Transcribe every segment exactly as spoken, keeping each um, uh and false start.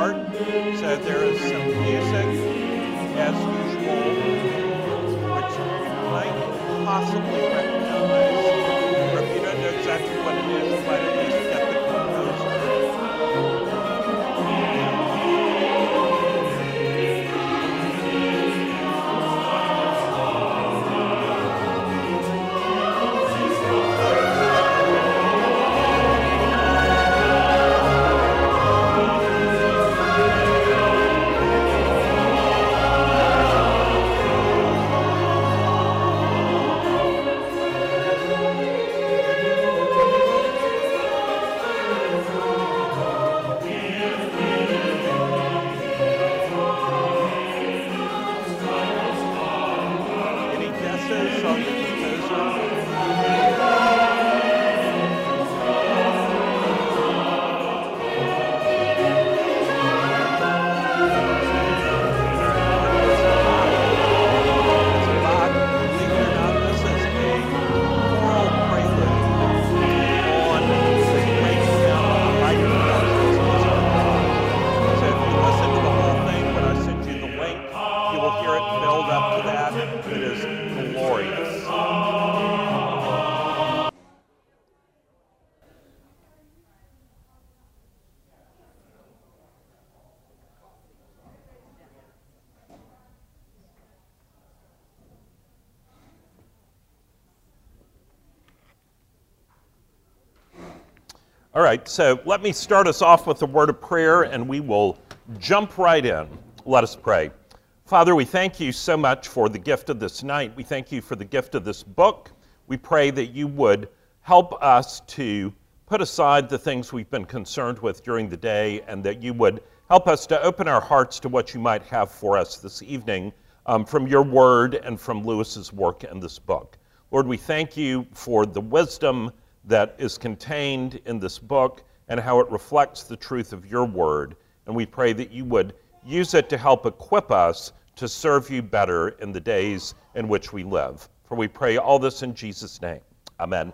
start. So there is some music, as usual, which you might possibly recognize. Or if you don't know exactly what it is, you might at least get the composer. All right, so let me start us off with a word of prayer, and we will jump right in. Let us pray. Father, we thank you so much for the gift of this night. We thank you for the gift of this book. We pray that you would help us to put aside the things we've been concerned with during the day, and that you would help us to open our hearts to what you might have for us this evening um, from your word and from Lewis's work in this book. Lord, we thank you for the wisdom that is contained in this book and how it reflects the truth of your word. And we pray that you would use it to help equip us to serve you better in the days in which we live. For we pray all this in Jesus' name. Amen.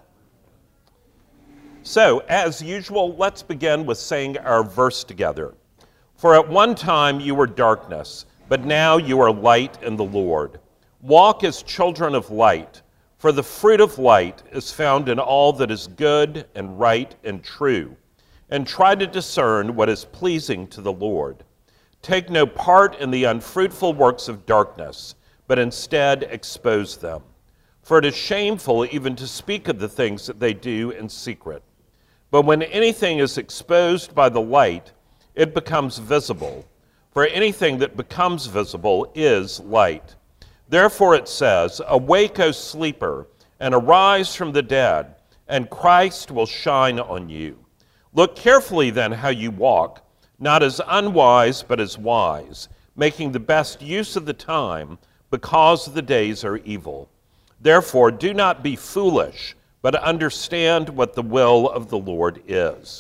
So, as usual, let's begin with saying our verse together. For at one time you were darkness, but now you are light in the Lord. Walk as children of light. For the fruit of light is found in all that is good and right and true, and try to discern what is pleasing to the Lord. Take no part in the unfruitful works of darkness, but instead expose them. For it is shameful even to speak of the things that they do in secret. But when anything is exposed by the light, it becomes visible. For anything that becomes visible is light. Therefore it says, awake, O sleeper, and arise from the dead, and Christ will shine on you. Look carefully then how you walk, not as unwise, but as wise, making the best use of the time, because the days are evil. Therefore do not be foolish, but understand what the will of the Lord is.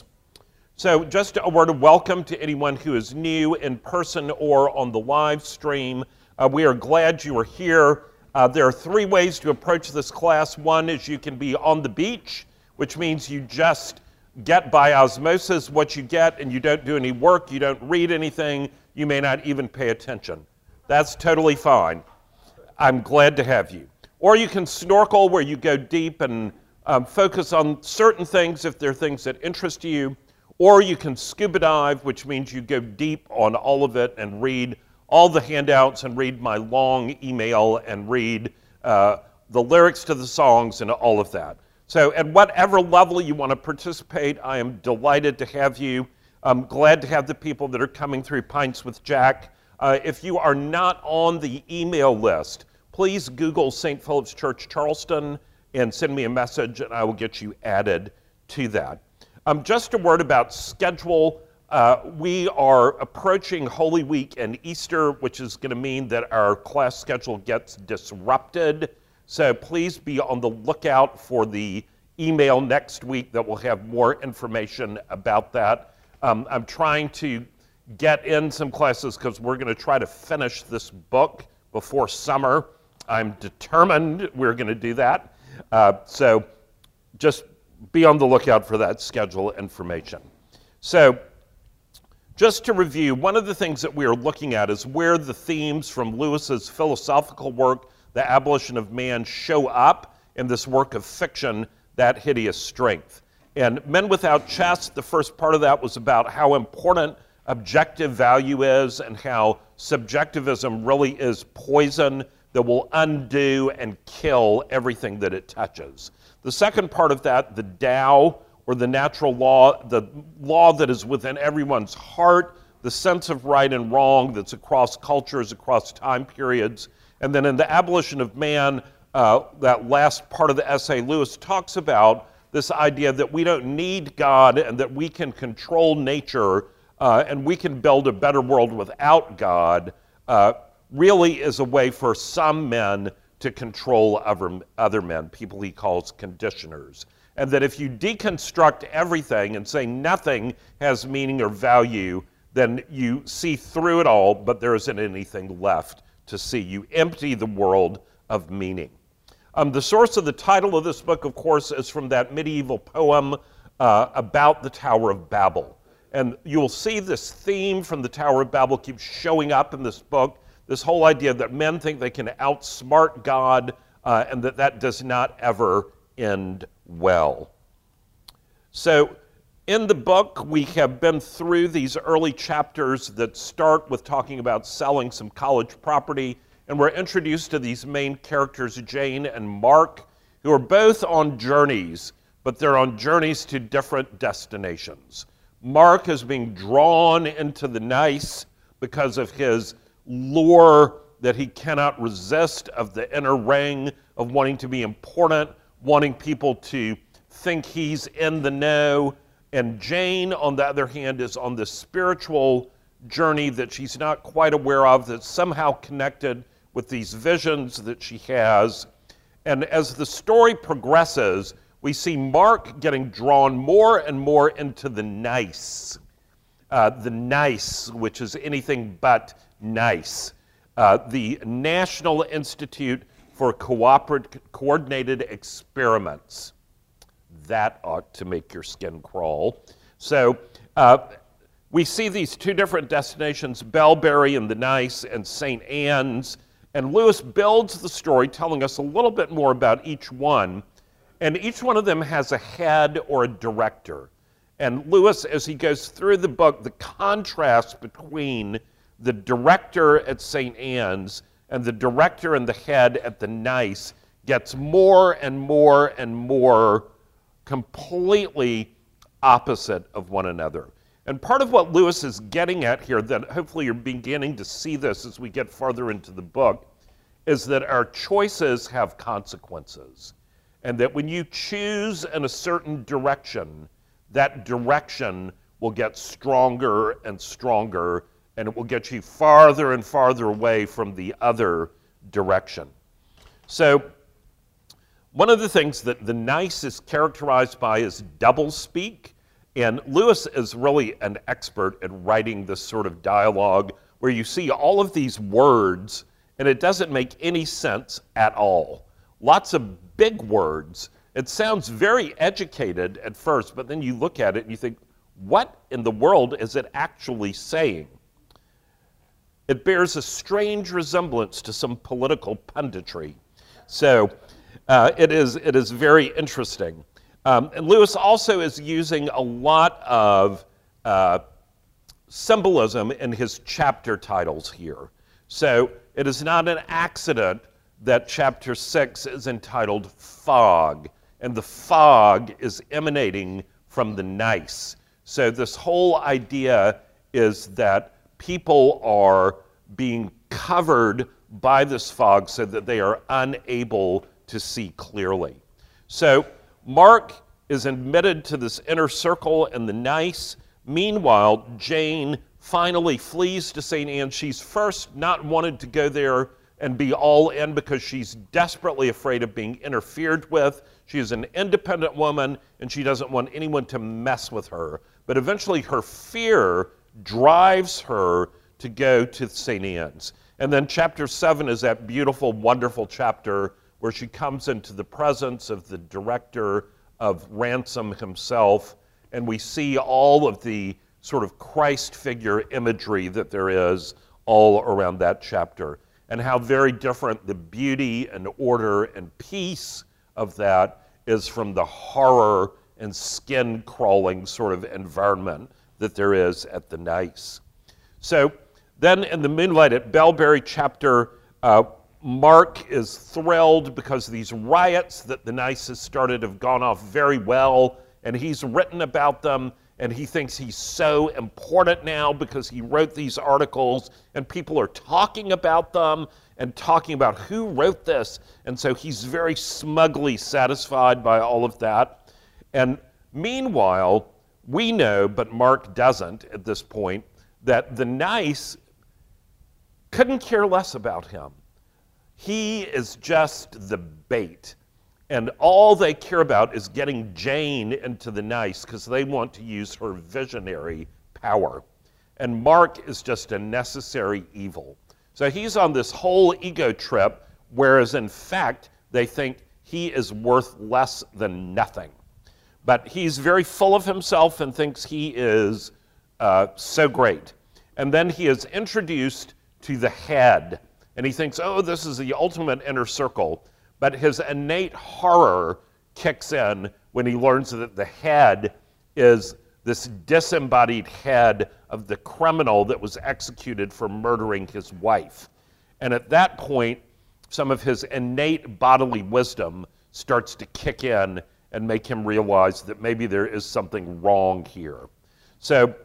So just a word of welcome to anyone who is new in person or on the live stream. Uh, we are glad you are here. Uh, there are three ways to approach this class. One is you can be on the beach, which means you just get by osmosis what you get and you don't do any work, you don't read anything, you may not even pay attention. That's totally fine. I'm glad to have you. Or you can snorkel, where you go deep and um, focus on certain things if they're things that interest you. Or you can scuba dive, which means you go deep on all of it and read all the handouts and read my long email and read uh, the lyrics to the songs and all of that. So at whatever level you want to participate, I am delighted to have you. I'm glad to have the people that are coming through Pints with Jack. Uh, if you are not on the email list, please Google Saint Philip's Church Charleston and send me a message and I will get you added to that. Um, just a word about schedule. Uh, we are approaching Holy Week and Easter, which is going to mean that our class schedule gets disrupted. So please be on the lookout for the email next week that will have more information about that. Um, I'm trying to get in some classes because we're going to try to finish this book before summer. I'm determined we're going to do that. Uh, so just be on the lookout for that schedule information. So Just to review, one of the things that we are looking at is where the themes from Lewis's philosophical work, The Abolition of Man, show up in this work of fiction, That Hideous Strength. And Men Without Chest, the first part of that was about how important objective value is and how subjectivism really is poison that will undo and kill everything that it touches. The second part of that, the Tao, or the natural law, the law that is within everyone's heart, the sense of right and wrong that's across cultures, across time periods. And then in The Abolition of Man, uh, that last part of the essay, Lewis talks about this idea that we don't need God and that we can control nature uh, and we can build a better world without God, uh, really is a way for some men to control other, other men, people he calls conditioners. And that if you deconstruct everything and say nothing has meaning or value, then you see through it all, but there isn't anything left to see. You empty the world of meaning. Um, the source of the title of this book, of course, is from that medieval poem uh, about the Tower of Babel. And you will see this theme from the Tower of Babel keeps showing up in this book, this whole idea that men think they can outsmart God uh, and that that does not ever end well. So in the book, we have been through these early chapters that start with talking about selling some college property, and we're introduced to these main characters, Jane and Mark, who are both on journeys, but they're on journeys to different destinations. Mark is being drawn into the nice because of his lure that he cannot resist of the inner ring of wanting to be important, wanting people to think he's in the know. And Jane, on the other hand, is on this spiritual journey that she's not quite aware of, that's somehow connected with these visions that she has. And as the story progresses, we see Mark getting drawn more and more into the nice. Uh, the nice, which is anything but nice. Uh, the National Institute for Cooperat- Coordinated Experiments. That ought to make your skin crawl. So uh, we see these two different destinations, Bellberry and the Nice and Saint Anne's, and Lewis builds the story telling us a little bit more about each one, and each one of them has a head or a director. And Lewis, as he goes through the book, the contrast between the director at Saint Anne's and the director and the head at the Nice gets more and more and more completely opposite of one another. And part of what Lewis is getting at here, that hopefully you're beginning to see this as we get farther into the book, is that our choices have consequences. And that when you choose in a certain direction, that direction will get stronger and stronger, and it will get you farther and farther away from the other direction. So one of the things that the Nice is characterized by is doublespeak, and Lewis is really an expert at writing this sort of dialogue where you see all of these words and it doesn't make any sense at all. Lots of big words. It sounds very educated at first, but then you look at it and you think, what in the world is it actually saying? It bears a strange resemblance to some political punditry. So uh, it is, it is very interesting. Um, and Lewis also is using a lot of uh, symbolism in his chapter titles here. So it is not an accident that chapter six is entitled Fog, and the fog is emanating from the nice. So this whole idea is that people are being covered by this fog so that they are unable to see clearly. So Mark is admitted to this inner circle and the nice. Meanwhile, Jane finally flees to Saint Anne. She's first not wanted to go there and be all in because she's desperately afraid of being interfered with. She is an independent woman and she doesn't want anyone to mess with her. But eventually her fear drives her to go to Saint Anne's. And then chapter seven is that beautiful, wonderful chapter where she comes into the presence of the director of Ransom himself, and we see all of the sort of Christ figure imagery that there is all around that chapter, and how very different the beauty and order and peace of that is from the horror and skin-crawling sort of environment that there is at the Nice. So then in the Moonlight at Bellberry chapter, uh, Mark is thrilled because these riots that the Nice has started have gone off very well, and he's written about them, and he thinks he's so important now because he wrote these articles, and people are talking about them and talking about who wrote this, and so he's very smugly satisfied by all of that. And meanwhile, we know, but Mark doesn't at this point, that the Nice couldn't care less about him. He is just the bait. And all they care about is getting Jane into the Nice because they want to use her visionary power. And Mark is just a necessary evil. So he's on this whole ego trip, whereas in fact, they think he is worth less than nothing. But he's very full of himself and thinks he is uh, so great. And then he is introduced to the head, and he thinks, oh, this is the ultimate inner circle. But his innate horror kicks in when he learns that the head is this disembodied head of the criminal that was executed for murdering his wife. And at that point, some of his innate bodily wisdom starts to kick in and make him realize that maybe there is something wrong here. So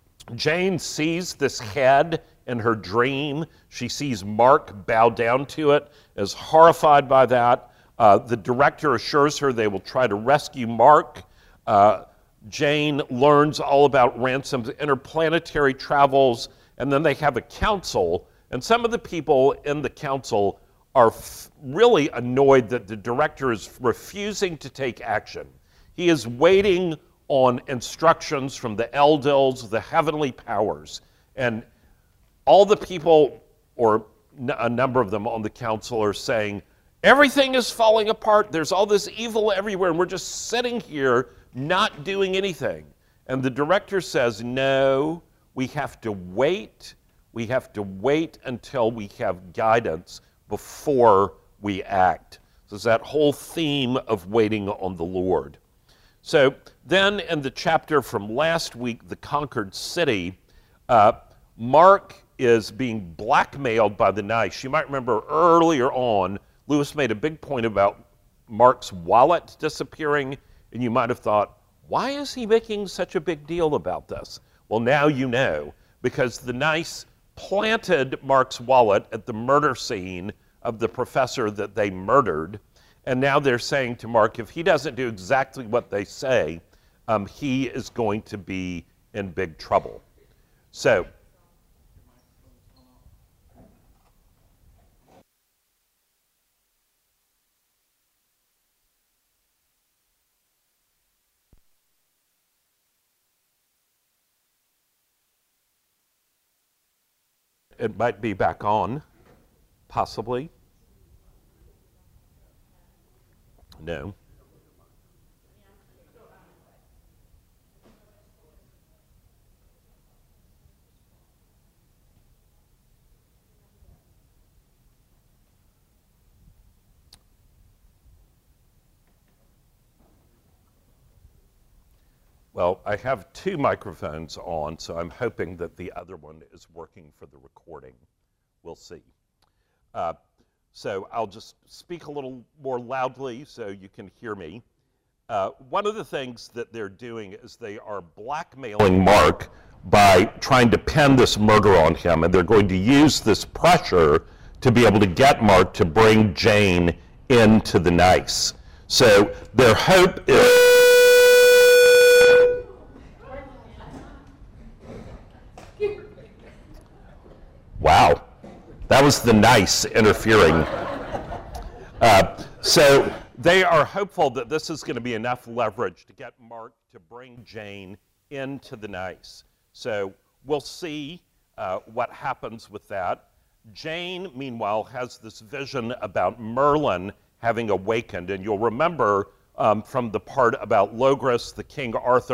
Jane sees this head in her dream. She sees Mark bow down to it, is horrified by that. Uh, the director assures her they will try to rescue Mark. Uh, Jane learns all about Ransom's interplanetary travels, and then they have a council, and some of the people in the council are f- really annoyed that the director is refusing to take action. He is waiting on instructions from the Eldils, the heavenly powers, and all the people, or n- a number of them on the council, are saying, everything is falling apart, there's all this evil everywhere, and we're just sitting here not doing anything. And the director says, no, we have to wait, we have to wait until we have guidance before we act. So it's that whole theme of waiting on the Lord. So then in the chapter from last week, The Conquered City, uh, Mark is being blackmailed by the Nice. You might remember earlier on, Lewis made a big point about Mark's wallet disappearing, and you might have thought, why is he making such a big deal about this? Well, now you know, because the Nice planted Mark's wallet at the murder scene of the professor that they murdered, and now they're saying to Mark, if he doesn't do exactly what they say, um, he is going to be in big trouble. So, it might be back on, possibly. No. Well, I have two microphones on, so I'm hoping that the other one is working for the recording. We'll see. Uh, so I'll just speak a little more loudly so you can hear me. Uh, one of the things that they're doing is they are blackmailing Mark by trying to pin this murder on him, and they're going to use this pressure to be able to get Mark to bring Jane into the Nice. So their hope is... Wow, that was the Nice interfering. Uh, so they are hopeful that this is going to be enough leverage to get Mark to bring Jane into the Nice. So we'll see uh, what happens with that. Jane, meanwhile, has this vision about Merlin having awakened. And you'll remember um, from the part about Logris, the King Arthur,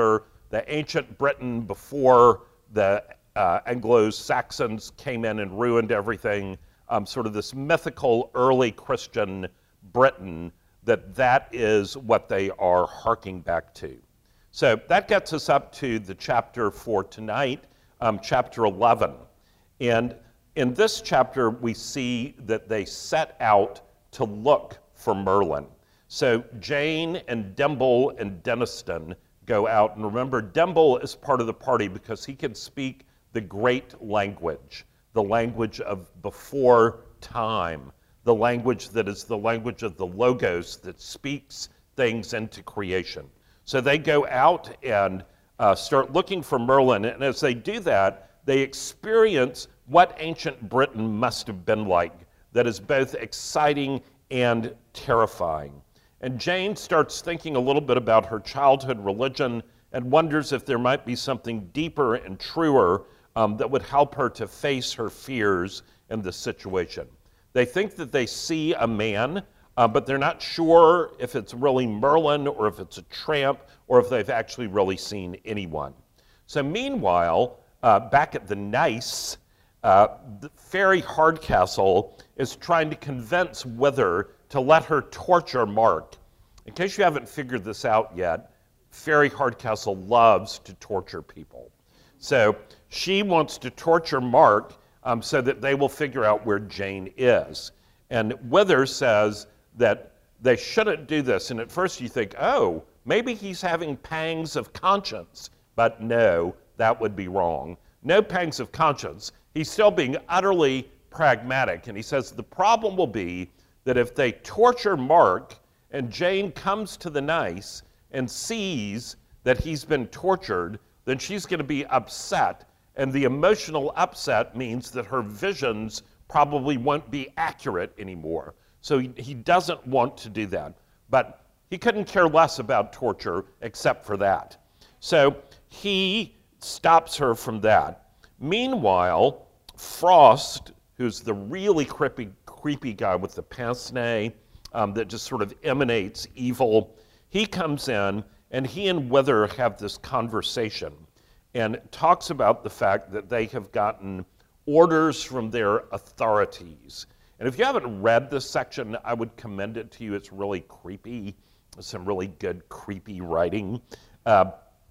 the ancient Britain before the uh, Anglo-Saxons came in and ruined everything, um, sort of this mythical early Christian Britain, that that is what they are harking back to. So that gets us up to the chapter for tonight, um, chapter eleven. And in this chapter, we see that they set out to look for Merlin. So Jane and Demble and Denniston go out. And remember, Demble is part of the party because he can speak the great language, the language of before time, the language that is the language of the Logos that speaks things into creation. So they go out and uh, start looking for Merlin. And as they do that, they experience what ancient Britain must have been like, that is both exciting and terrifying. And Jane starts thinking a little bit about her childhood religion and wonders if there might be something deeper and truer um, that would help her to face her fears in this situation. They think that they see a man, uh, but they're not sure if it's really Merlin or if it's a tramp or if they've actually really seen anyone. So meanwhile, uh, back at the Nice, uh, the Fairy Hardcastle is trying to convince Wither to let her torture Mark. In case you haven't figured this out yet, Fairy Hardcastle loves to torture people. So she wants to torture Mark um, so that they will figure out where Jane is. And Wither says that they shouldn't do this. And at first you think, oh, maybe he's having pangs of conscience. But no, that would be wrong. No pangs of conscience. He's still being utterly pragmatic. And he says the problem will be that if they torture Mark and Jane comes to the Nice and sees that he's been tortured, then she's going to be upset. And the emotional upset means that her visions probably won't be accurate anymore. So he, he doesn't want to do that. But he couldn't care less about torture except for that. So he stops her from that. Meanwhile, Frost, who's the really creepy, creepy guy with the pince-nez um, that just sort of emanates evil, he comes in and he and Wither have this conversation and talks about the fact that they have gotten orders from their authorities. And if you haven't read this section, I would commend it to you. It's really creepy, some really good creepy writing. Uh,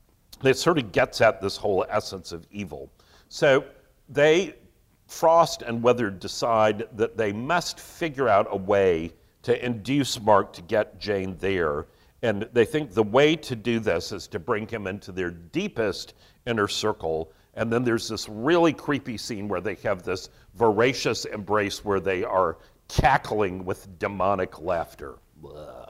it sort of gets at this whole essence of evil. So they, Frost and Wither, decide that they must figure out a way to induce Mark to get Jane there. And they think the way to do this is to bring him into their deepest inner circle. And then there's this really creepy scene where they have this voracious embrace where they are cackling with demonic laughter. Blah.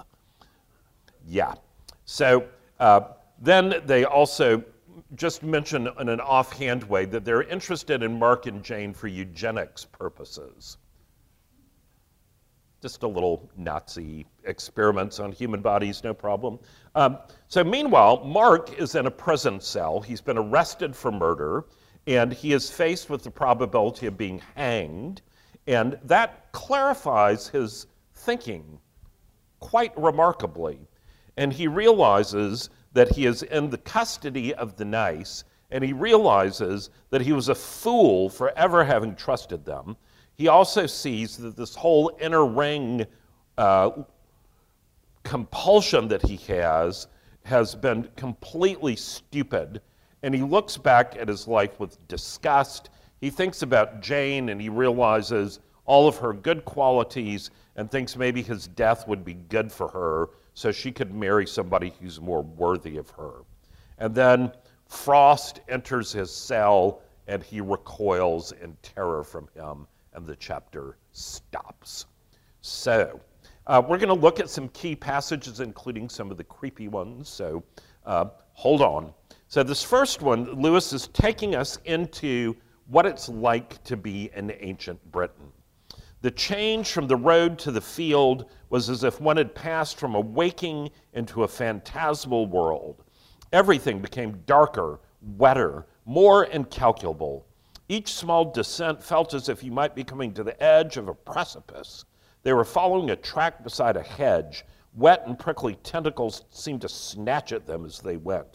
Yeah. So uh, then they also just mention in an offhand way that they're interested in Mark and Jane for eugenics purposes. Just a little Nazi experiments on human bodies, no problem. Um, so meanwhile, Mark is in a prison cell. He's been arrested for murder, and he is faced with the probability of being hanged. And that clarifies his thinking quite remarkably. And he realizes that he is in the custody of the Nice, and he realizes that he was a fool for ever having trusted them. He also sees that this whole inner ring uh, compulsion that he has has been completely stupid, and he looks back at his life with disgust. He thinks about Jane, and he realizes all of her good qualities and thinks maybe his death would be good for her so she could marry somebody who's more worthy of her. And then Frost enters his cell, and he recoils in terror from him, and the chapter stops. So uh, we're going to look at some key passages, including some of the creepy ones, so uh, hold on. So this first one, Lewis is taking us into what it's like to be in ancient Britain. The change from the road to the field was as if one had passed from a waking into a phantasmal world. Everything became darker, wetter, more incalculable. Each small descent felt as if you might be coming to the edge of a precipice. They were following a track beside a hedge. Wet and prickly tentacles seemed to snatch at them as they went.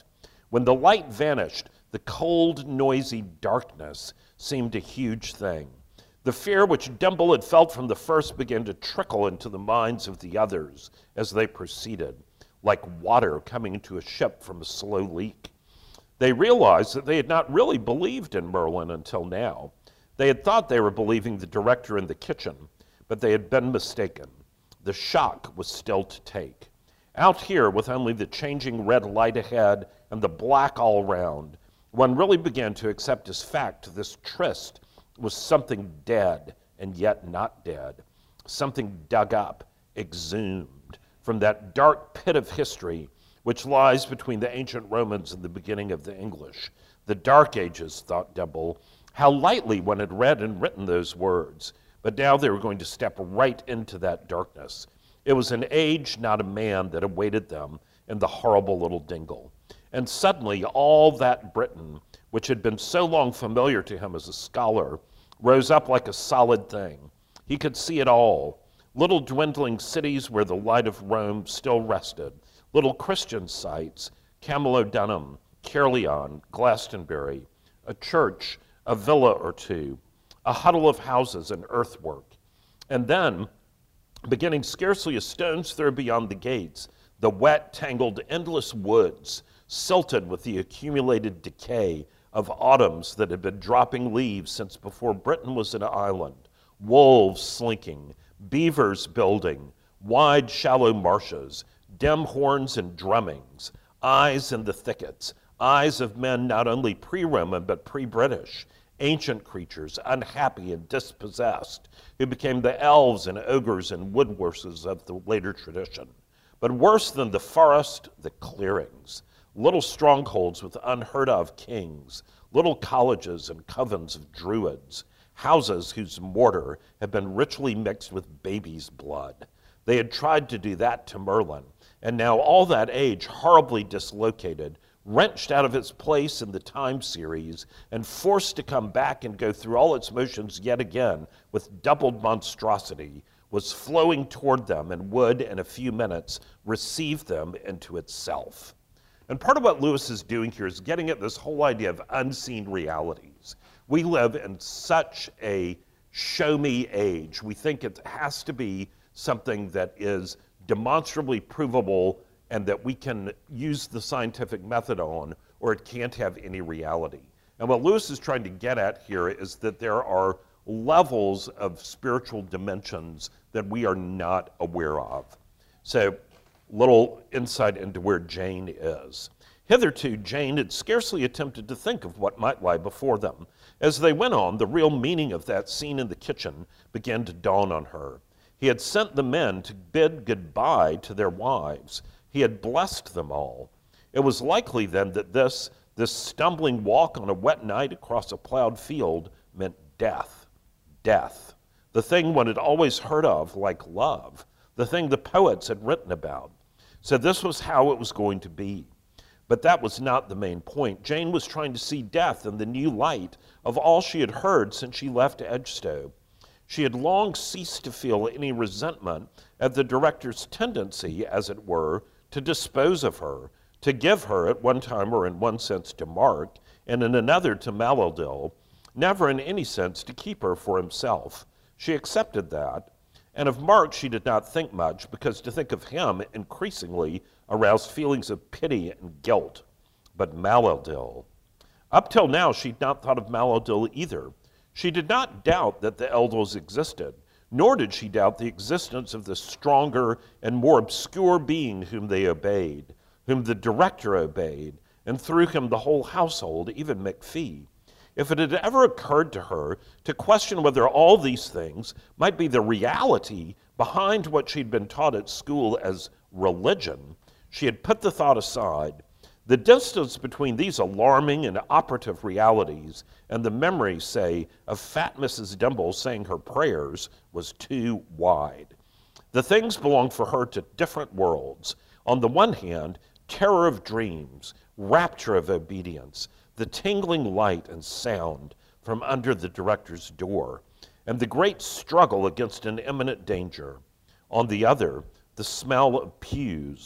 When the light vanished, the cold, noisy darkness seemed a huge thing. The fear which Dimble had felt from the first began to trickle into the minds of the others as they proceeded, like water coming into a ship from a slow leak. They realized that they had not really believed in Merlin until now. They had thought they were believing the director in the kitchen, but they had been mistaken. The shock was still to take. Out here, with only the changing red light ahead and the black all round, one really began to accept as fact this tryst was something dead and yet not dead, something dug up, exhumed from that dark pit of history which lies between the ancient Romans and the beginning of the English. The Dark Ages, thought Dimble. How lightly one had read and written those words, but now they were going to step right into that darkness. It was an age, not a man, that awaited them in the horrible little dingle. And suddenly all that Britain, which had been so long familiar to him as a scholar, rose up like a solid thing. He could see it all. Little dwindling cities where the light of Rome still rested, little Christian sites, Camulodunum, Caerleon, Glastonbury, a church, a villa or two, a huddle of houses and earthwork. And then, beginning scarcely a stone's throw beyond the gates, the wet, tangled, endless woods, silted with the accumulated decay of autumns that had been dropping leaves since before Britain was an island, wolves slinking, beavers building, wide, shallow marshes, dim horns and drummings, eyes in the thickets, eyes of men not only pre-Roman but pre-British, ancient creatures, unhappy and dispossessed, who became the elves and ogres and woodwurses of the later tradition. But worse than the forest, the clearings, little strongholds with unheard-of kings, little colleges and covens of druids, houses whose mortar had been richly mixed with baby's blood. They had tried to do that to Merlin, and now all that age, horribly dislocated, wrenched out of its place in the time series, and forced to come back and go through all its motions yet again with doubled monstrosity, was flowing toward them and would, in a few minutes, receive them into itself. And part of what Lewis is doing here is getting at this whole idea of unseen realities. We live in such a show-me age. We think it has to be something that is demonstrably provable and that we can use the scientific method on, or it can't have any reality. And what Lewis is trying to get at here is that there are levels of spiritual dimensions that we are not aware of. So, little insight into where Jane is. Hitherto, Jane had scarcely attempted to think of what might lie before them. As they went on, the real meaning of that scene in the kitchen began to dawn on her. He had sent the men to bid goodbye to their wives. He had blessed them all. It was likely then that this, this stumbling walk on a wet night across a plowed field meant death. Death. The thing one had always heard of like love. The thing the poets had written about. So this was how it was going to be. But that was not the main point. Jane was trying to see death in the new light of all she had heard since she left Edgestowe. She had long ceased to feel any resentment at the director's tendency, as it were, to dispose of her, to give her at one time or in one sense to Mark, and in another to Maladil, never in any sense to keep her for himself. She accepted that, and of Mark she did not think much, because to think of him increasingly aroused feelings of pity and guilt. But Maladil. Up till now she'd not thought of Maladil either. She did not doubt that the Eldils existed, nor did she doubt the existence of the stronger and more obscure being whom they obeyed, whom the director obeyed, and through him the whole household, even McPhee. If it had ever occurred to her to question whether all these things might be the reality behind what she'd been taught at school as religion, she had put the thought aside. The distance between these alarming and operative realities and the memory, say, of fat Missus Dimble saying her prayers was too wide. The things belonged for her to different worlds. On the one hand, terror of dreams, rapture of obedience, the tingling light and sound from under the director's door, and the great struggle against an imminent danger. On the other, the smell of pews,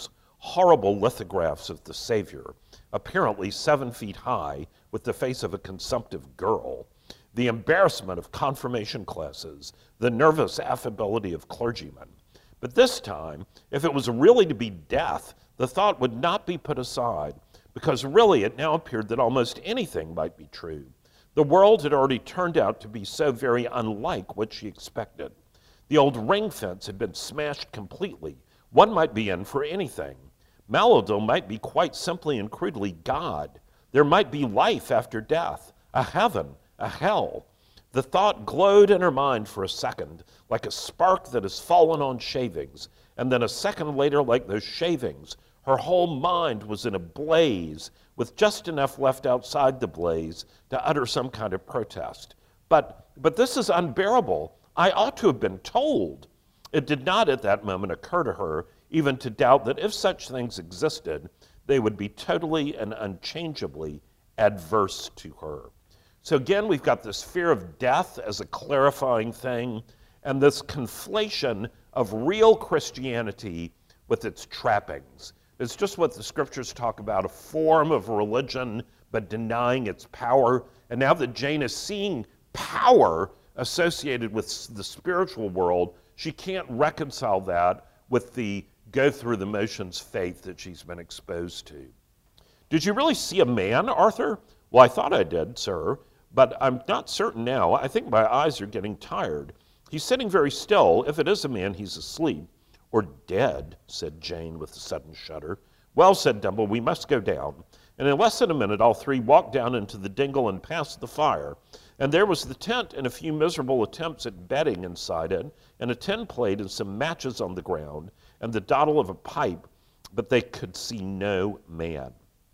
horrible lithographs of the Savior, apparently seven feet high, with the face of a consumptive girl, the embarrassment of confirmation classes, the nervous affability of clergymen. But this time, if it was really to be death, the thought would not be put aside, because really it now appeared that almost anything might be true. The world had already turned out to be so very unlike what she expected. The old ring fence had been smashed completely. One might be in for anything. Mallow might be quite simply and crudely God. There might be life after death, a heaven, a hell. The thought glowed in her mind for a second, like a spark that has fallen on shavings, and then a second later, like those shavings, her whole mind was in a blaze, with just enough left outside the blaze to utter some kind of protest. But, but this is unbearable. I ought to have been told. It did not at that moment occur to her even to doubt that if such things existed, they would be totally and unchangeably adverse to her. So again, we've got this fear of death as a clarifying thing, and this conflation of real Christianity with its trappings. It's just what the scriptures talk about, a form of religion, but denying its power. And now that Jane is seeing power associated with the spiritual world, she can't reconcile that with the go through the motions faith that she's been exposed to. Did you really see a man, Arthur? Well, I thought I did, sir, but I'm not certain now. I think my eyes are getting tired. He's sitting very still. If it is a man, he's asleep. Or dead, said Jane with a sudden shudder. Well, said Dumble, we must go down. And in less than a minute, all three walked down into the dingle and past the fire. And there was the tent and a few miserable attempts at bedding inside it, and a tin plate and some matches on the ground, and the dottle of a pipe, but they could see no man.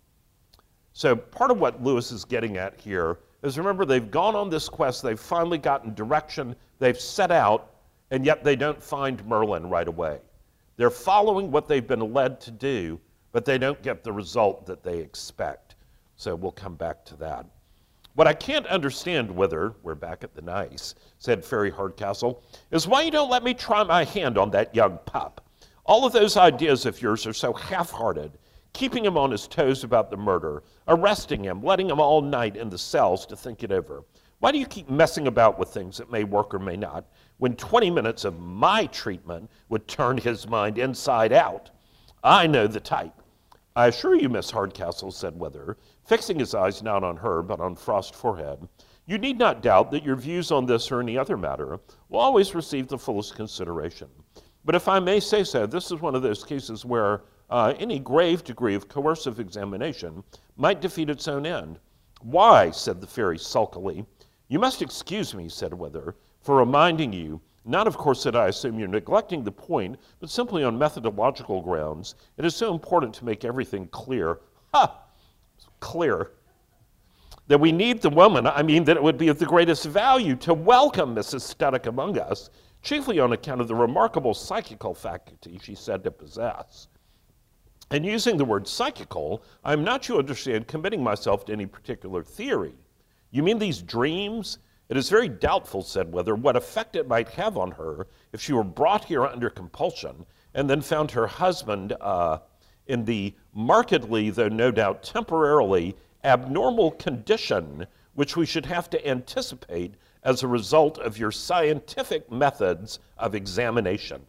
So part of what Lewis is getting at here is, remember, they've gone on this quest, they've finally gotten direction, they've set out, and yet they don't find Merlin right away. They're following what they've been led to do, but they don't get the result that they expect. So we'll come back to that. What I can't understand, Wither, we're back at the nice, said Fairy Hardcastle, is why you don't let me try my hand on that young pup. All of those ideas of yours are so half-hearted, keeping him on his toes about the murder, arresting him, letting him all night in the cells to think it over. Why do you keep messing about with things that may work or may not, when twenty minutes of my treatment would turn his mind inside out? I know the type. I assure you, Miss Hardcastle, said Wither, fixing his eyes not on her but on Frost's forehead, you need not doubt that your views on this or any other matter will always receive the fullest consideration. But if I may say so, this is one of those cases where uh, any grave degree of coercive examination might defeat its own end. Why, said the fairy sulkily. You must excuse me, said Wither, for reminding you, not of course that I assume you're neglecting the point, but simply on methodological grounds, it is so important to make everything clear. Ha! Clear. That we need the woman, I mean that it would be of the greatest value to welcome Missus Studdock among us, chiefly on account of the remarkable psychical faculty she said to possess. And using the word psychical, I am not, you understand, committing myself to any particular theory. You mean these dreams? It is very doubtful, said Wither, what effect it might have on her if she were brought here under compulsion and then found her husband uh, in the markedly, though no doubt temporarily, abnormal condition which we should have to anticipate as a result of your scientific methods of examination,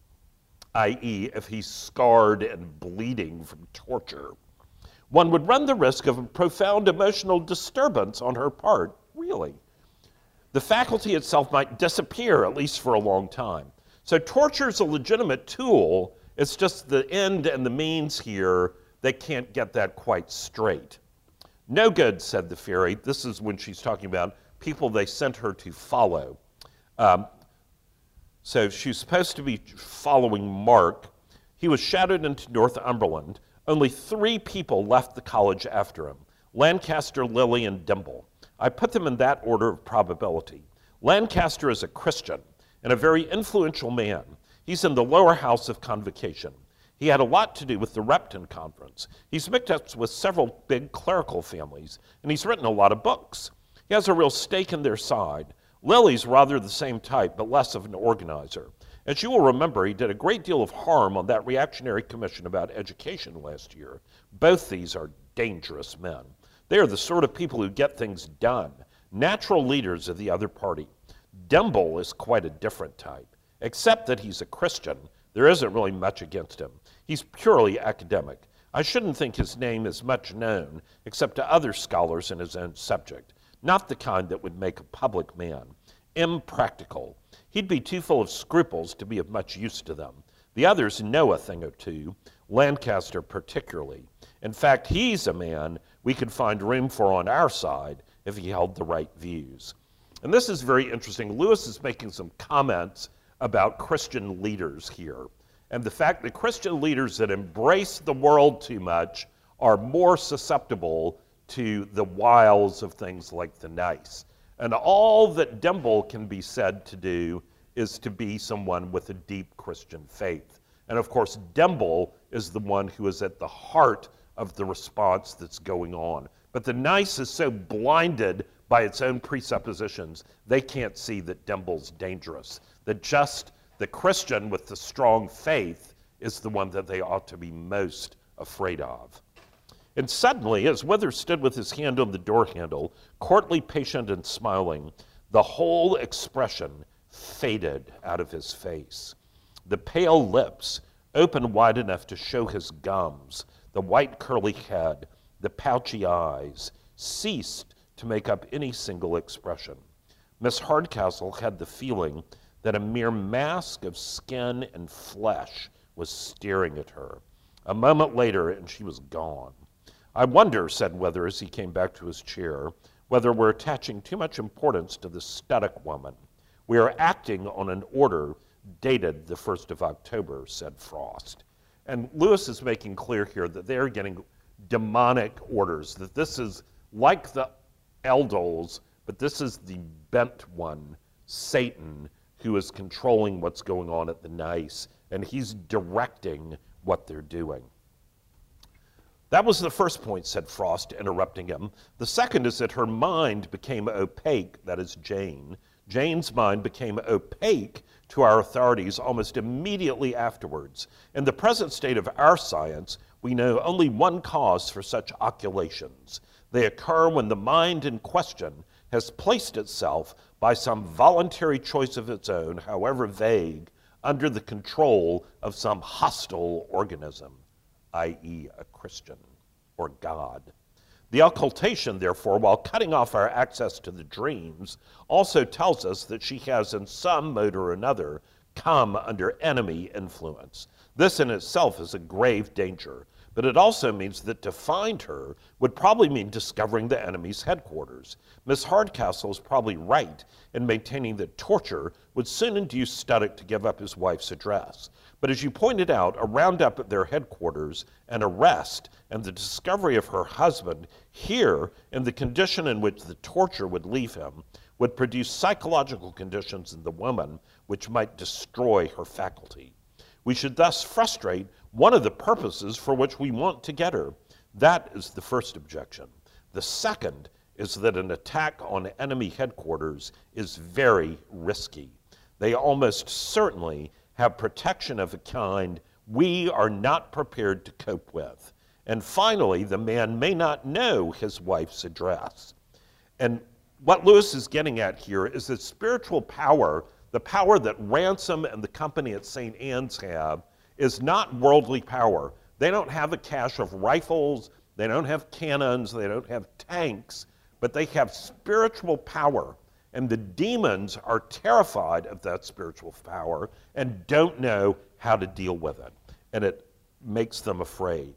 that is, if he's scarred and bleeding from torture. One would run the risk of a profound emotional disturbance on her part, really. The faculty itself might disappear, at least for a long time. So torture is a legitimate tool. It's just the end and the means here that can't get that quite straight. No good, said the fairy. This is when she's talking about people they sent her to follow. Um, so she's supposed to be following Mark. He was shadowed into Northumberland. Only three people left the college after him, Lancaster, Lilly, and Dimble. I put them in that order of probability. Lancaster is a Christian and a very influential man. He's in the lower house of convocation. He had a lot to do with the Repton Conference. He's mixed up with several big clerical families, and he's written a lot of books. He has a real stake in their side. Lilly's rather the same type, but less of an organizer. As you will remember, he did a great deal of harm on that reactionary commission about education last year. Both these are dangerous men. They are the sort of people who get things done, natural leaders of the other party. Demble is quite a different type. Except that he's a Christian, there isn't really much against him. He's purely academic. I shouldn't think his name is much known, except to other scholars in his own subject. Not the kind that would make a public man. Impractical. He'd be too full of scruples to be of much use to them. The others know a thing or two, Lancaster particularly. In fact, he's a man we could find room for on our side if he held the right views. And this is very interesting. Lewis is making some comments about Christian leaders here, and the fact that Christian leaders that embrace the world too much are more susceptible to the wiles of things like the nice. And all that Demble can be said to do is to be someone with a deep Christian faith. And of course, Demble is the one who is at the heart of the response that's going on. But the nice is so blinded by its own presuppositions, they can't see that Demble's dangerous. That just the Christian with the strong faith is the one that they ought to be most afraid of. And suddenly, as Withers stood with his hand on the door handle, courtly, patient, and smiling, the whole expression faded out of his face. The pale lips, open wide enough to show his gums, the white curly head, the pouchy eyes, ceased to make up any single expression. Miss Hardcastle had the feeling that a mere mask of skin and flesh was staring at her. A moment later, and she was gone. I wonder, said Withers as he came back to his chair, whether we're attaching too much importance to the Studdock woman. We are acting on an order dated the first of October, said Frost. And Lewis is making clear here that they are getting demonic orders, that this is like the Eldols, but this is the bent one, Satan, who is controlling what's going on at the nice, and he's directing what they're doing. That was the first point, said Frost, interrupting him. The second is that her mind became opaque, that is Jane. Jane's mind became opaque to our authorities almost immediately afterwards. In the present state of our science, we know only one cause for such oculations. They occur when the mind in question has placed itself, by some voluntary choice of its own, however vague, under the control of some hostile organism, that is a Christian or God. The occultation, therefore, while cutting off our access to the dreams, also tells us that she has in some mode or another come under enemy influence. This in itself is a grave danger, but it also means that to find her would probably mean discovering the enemy's headquarters. Miss Hardcastle is probably right in maintaining that torture would soon induce Studdock to give up his wife's address. But as you pointed out, a roundup at their headquarters, an arrest, and the discovery of her husband here in the condition in which the torture would leave him would produce psychological conditions in the woman which might destroy her faculty. We should thus frustrate one of the purposes for which we want to get her. That is the first objection. The second is that an attack on enemy headquarters is very risky. They almost certainly have protection of a kind we are not prepared to cope with. And finally, the man may not know his wife's address. And what Lewis is getting at here is that spiritual power, the power that Ransom and the company at Saint Anne's have, is not worldly power. They don't have a cache of rifles, they don't have cannons, they don't have tanks, but they have spiritual power. And the demons are terrified of that spiritual power and don't know how to deal with it. And it makes them afraid.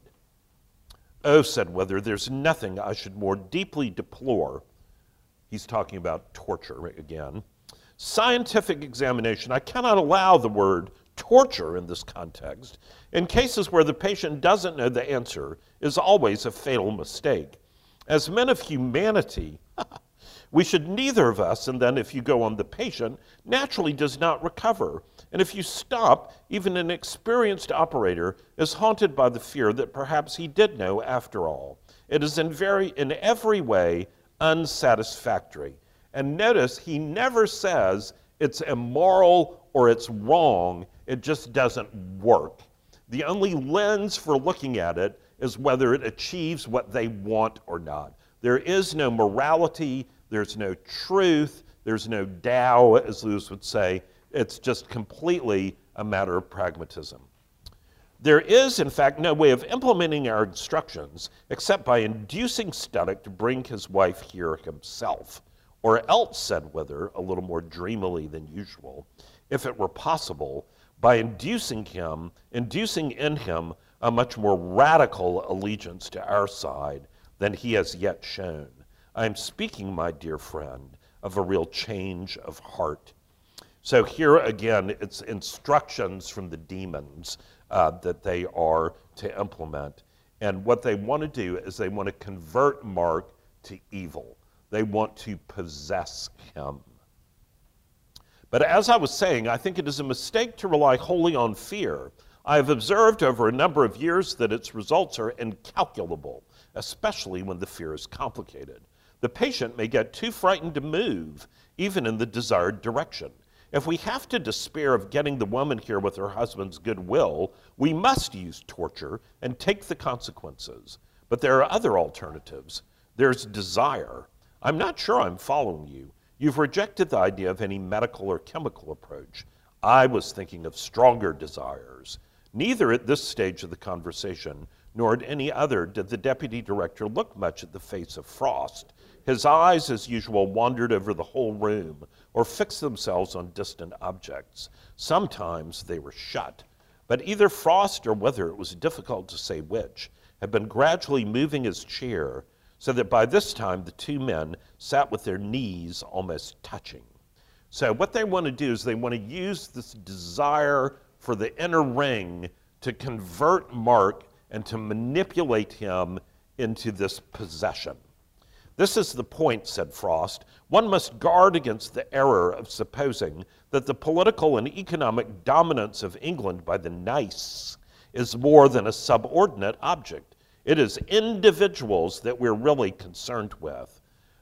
Oh, said Withers, there's nothing I should more deeply deplore. He's talking about torture again. Scientific examination. I cannot allow the word torture in this context. In cases where the patient doesn't know the answer is always a fatal mistake. As men of humanity, we should neither of us, and then if you go on the patient, naturally does not recover. And if you stop, even an experienced operator is haunted by the fear that perhaps he did know after all. It is in, very, in every way unsatisfactory. And notice he never says It's immoral or it's wrong. It just doesn't work. The only lens for looking at it is whether it achieves what they want or not. There is no morality, there's no truth, there's no Tao, as Lewis would say. It's just completely a matter of pragmatism. There is, in fact, no way of implementing our instructions except by inducing Studdock to bring his wife here himself, or else, said Wither, a little more dreamily than usual, if it were possible, by inducing him, inducing in him a much more radical allegiance to our side than he has yet shown. I am speaking, my dear friend, of a real change of heart. So here again, it's instructions from the demons uh, that they are to implement. And what they want to do is they want to convert Mark to evil. They want to possess him. But as I was saying, I think it is a mistake to rely wholly on fear. I have observed over a number of years that its results are incalculable, especially when the fear is complicated. The patient may get too frightened to move, even in the desired direction. If we have to despair of getting the woman here with her husband's goodwill, we must use torture and take the consequences. But there are other alternatives. There's desire. I'm not sure I'm following you. You've rejected the idea of any medical or chemical approach. I was thinking of stronger desires. Neither at this stage of the conversation nor at any other did the deputy director look much at the face of Frost. His eyes, as usual, wandered over the whole room or fixed themselves on distant objects. Sometimes they were shut, but either Frost or Wither, it was difficult to say which, had been gradually moving his chair so that by this time the two men sat with their knees almost touching. So what they want to do is they want to use this desire for the inner ring to convert Mark and to manipulate him into this possession. This is the point, said Frost. One must guard against the error of supposing that the political and economic dominance of England by the nice is more than a subordinate object. It is individuals that we're really concerned with.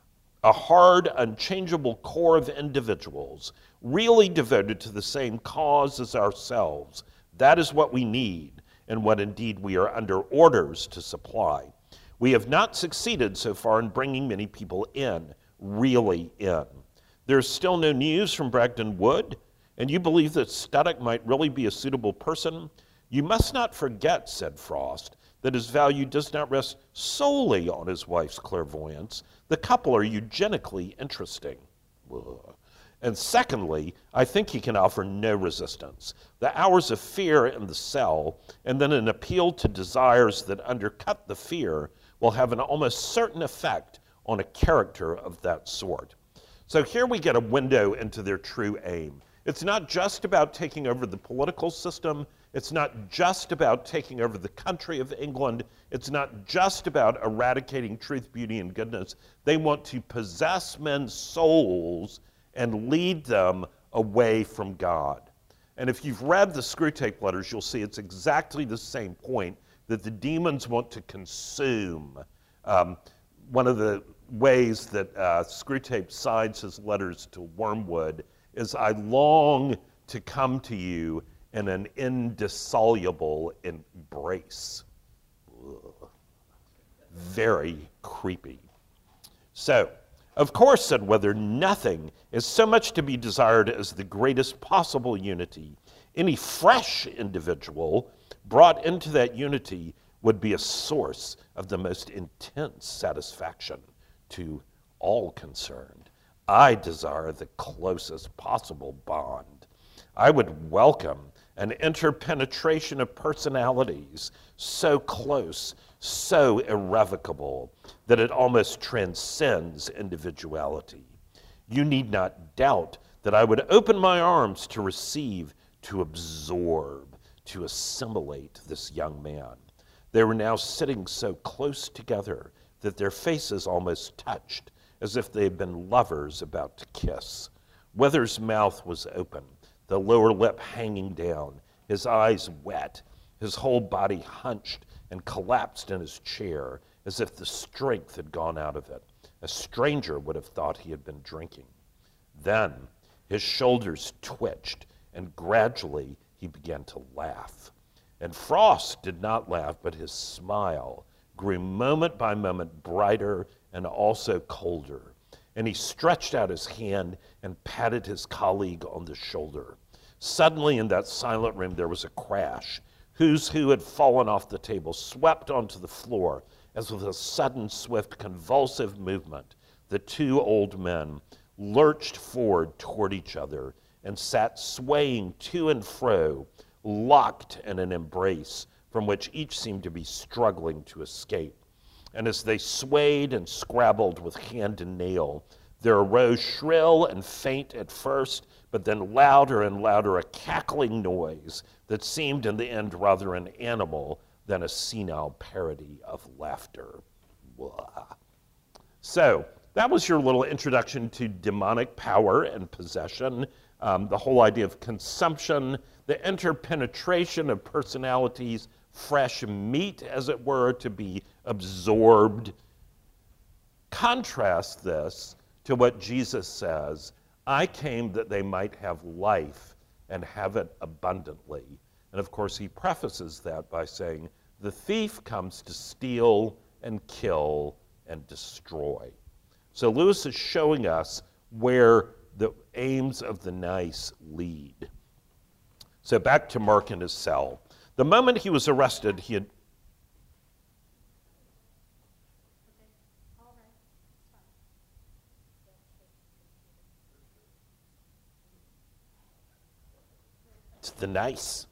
A hard, unchangeable core of individuals, really devoted to the same cause as ourselves. That is what we need, and what indeed we are under orders to supply. We have not succeeded so far in bringing many people in, really in. There's still no news from Bragton Wood, and you believe that Studdock might really be a suitable person? You must not forget, said Frost, that his value does not rest solely on his wife's clairvoyance. The couple are eugenically interesting. Ugh. And secondly, I think he can offer no resistance. The hours of fear in the cell, and then an appeal to desires that undercut the fear, will have an almost certain effect on a character of that sort. So here we get a window into their true aim. It's not just about taking over the political system. It's not just about taking over the country of England. It's not just about eradicating truth, beauty, and goodness. They want to possess men's souls and lead them away from God. And if you've read the Screwtape Letters, you'll see it's exactly the same point, that the demons want to consume. Um, one of the ways that uh, Screwtape signs his letters to Wormwood is, I long to come to you in an indissoluble embrace. Ugh. Very creepy. So, of course, said Wither, nothing is so much to be desired as the greatest possible unity. Any fresh individual brought into that unity would be a source of the most intense satisfaction to all concerned. I desire the closest possible bond. I would welcome an interpenetration of personalities so close, so irrevocable, that it almost transcends individuality. You need not doubt that I would open my arms to receive, to absorb, to assimilate this young man. They were now sitting so close together that their faces almost touched, as if they had been lovers about to kiss. Wither's mouth was open, the lower lip hanging down, his eyes wet, his whole body hunched and collapsed in his chair, as if the strength had gone out of it. A stranger would have thought he had been drinking. Then His shoulders twitched, and gradually he began to laugh. And Frost did not laugh, but his smile grew moment by moment brighter and also colder. And he stretched out his hand and patted his colleague on the shoulder. Suddenly, in that silent room, there was a crash. Who's Who had fallen off the table, swept onto the floor, as with a sudden, swift, convulsive movement, the two old men lurched forward toward each other and sat swaying to and fro, locked in an embrace from which each seemed to be struggling to escape. And as they swayed and scrabbled with hand and nail, there arose shrill and faint at first, but then louder and louder, a cackling noise that seemed in the end rather an animal than a senile parody of laughter. Blah. So that was your little introduction to demonic power and possession, um, the whole idea of consumption, the interpenetration of personalities, fresh meat, as it were, to be absorbed. Contrast this to what Jesus says, I came that they might have life and have it abundantly. And of course, he prefaces that by saying, the thief comes to steal and kill and destroy. So Lewis is showing us where the aims of the nice lead. So back to Mark in his cell. The moment he was arrested, he had... It's the nice.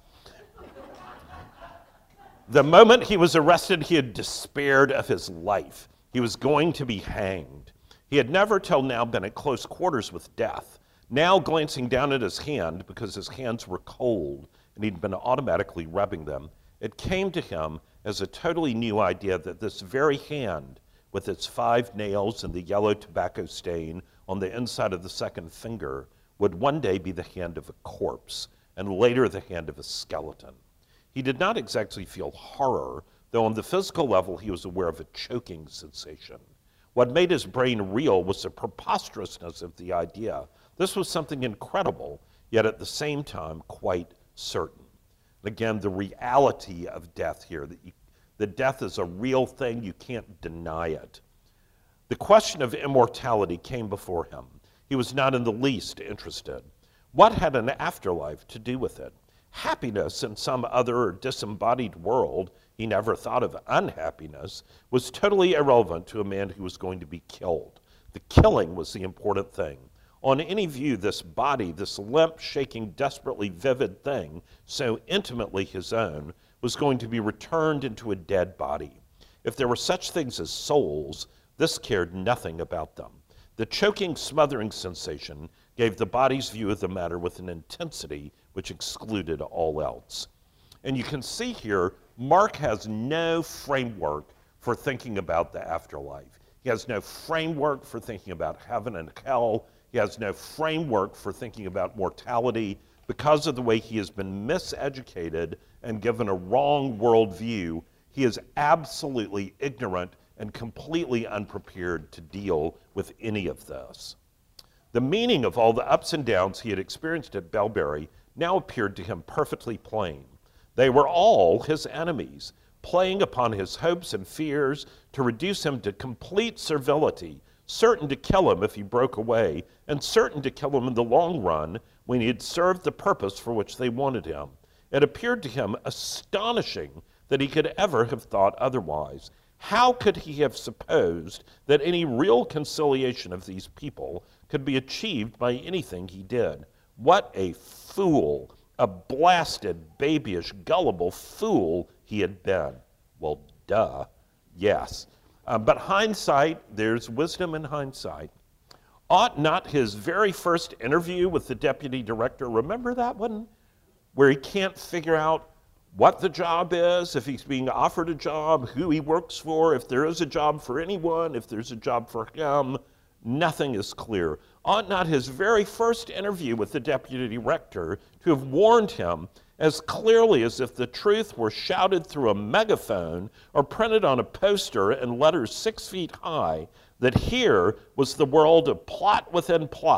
The moment he was arrested, he had despaired of his life. He was going to be hanged. He had never till now been at close quarters with death. Now, glancing down at his hand, because his hands were cold and he'd been automatically rubbing them, it came to him as a totally new idea that this very hand, with its five nails and the yellow tobacco stain on the inside of the second finger, would one day be the hand of a corpse, and later the hand of a skeleton. He did not exactly feel horror, though on the physical level he was aware of a choking sensation. What made his brain reel was the preposterousness of the idea. This was something incredible, yet at the same time quite certain. Again, the reality of death here, that, you, that death is a real thing, you can't deny it. The question of immortality came before him. He was not in the least interested. What had an afterlife to do with it? Happiness in some other disembodied world, he never thought of unhappiness, was totally irrelevant to a man who was going to be killed. The killing was the important thing. On any view, this body, this limp, shaking, desperately vivid thing, so intimately his own, was going to be returned into a dead body. If there were such things as souls, this cared nothing about them. The choking, smothering sensation gave the body's view of the matter with an intensity which excluded all else. And you can see here, Mark has no framework for thinking about the afterlife. He has no framework for thinking about heaven and hell. He has no framework for thinking about mortality because of the way he has been miseducated and given a wrong worldview. He is absolutely ignorant and completely unprepared to deal with any of this. The meaning of all the ups and downs he had experienced at Bellbury now appeared to him perfectly plain. They were all his enemies, playing upon his hopes and fears to reduce him to complete servility, certain to kill him if he broke away, and certain to kill him in the long run when he had served the purpose for which they wanted him. It appeared to him astonishing that he could ever have thought otherwise. How could he have supposed that any real conciliation of these people could be achieved by anything he did? What a fool, a blasted, babyish, gullible fool he had been. Well, duh, yes. Uh, but hindsight, there's wisdom in hindsight. Ought not his very first interview with the deputy director, remember that one? Where he can't figure out what the job is, if he's being offered a job, who he works for, if there is a job for anyone, if there's a job for him, nothing is clear. Ought not his very first interview with the deputy rector to have warned him as clearly as if the truth were shouted through a megaphone or printed on a poster in letters six feet high, that here was the world of plot within plot,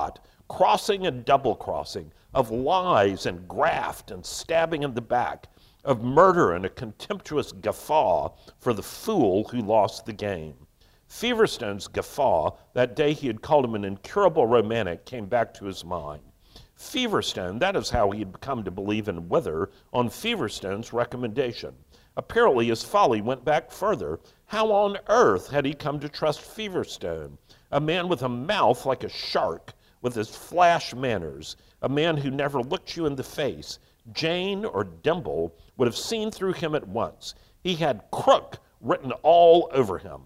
crossing and double crossing, of lies and graft and stabbing in the back, of murder and a contemptuous guffaw for the fool who lost the game. Feverstone's guffaw, that day he had called him an incurable romantic, came back to his mind. Feverstone, that is how he had come to believe in Wither on Feverstone's recommendation. Apparently his folly went back further. How on earth had he come to trust Feverstone, a man with a mouth like a shark, with his flash manners, a man who never looked you in the face? Jane or Dimble would have seen through him at once. He had crook written all over him.